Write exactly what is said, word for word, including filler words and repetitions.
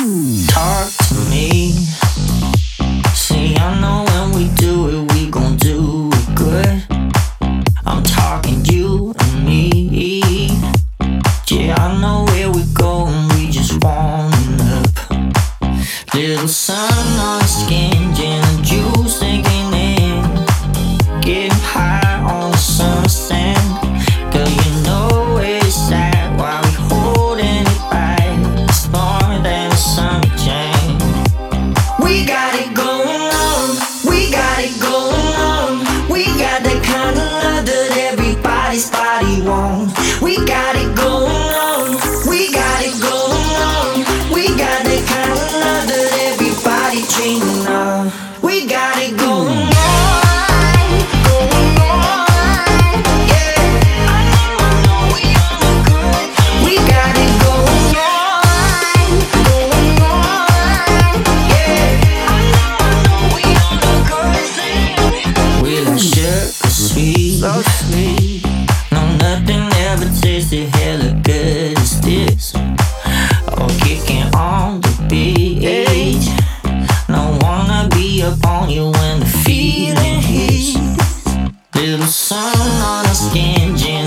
Talk to me. See, I know when we do it, we gon' do it good. I'm talking you and me. Yeah, I know where we going, we just warming up. Little sun on the skin, gin and juice sinking in. Getting high on the sunset. Girl, you know it's at while we holding it back. It's more than a summer jam. We got it going on, we got it going on. We got the kind of love that everybody's body wants. We got it going on, we got it going on. We got the kind of love that everybody dreaming of. We got it going on. Sweet, so sweet. No, nothing ever tasted hella good as this. Oh, kicking on the beat. No, wanna be up on you when the feeling hits. Little sun on the skin,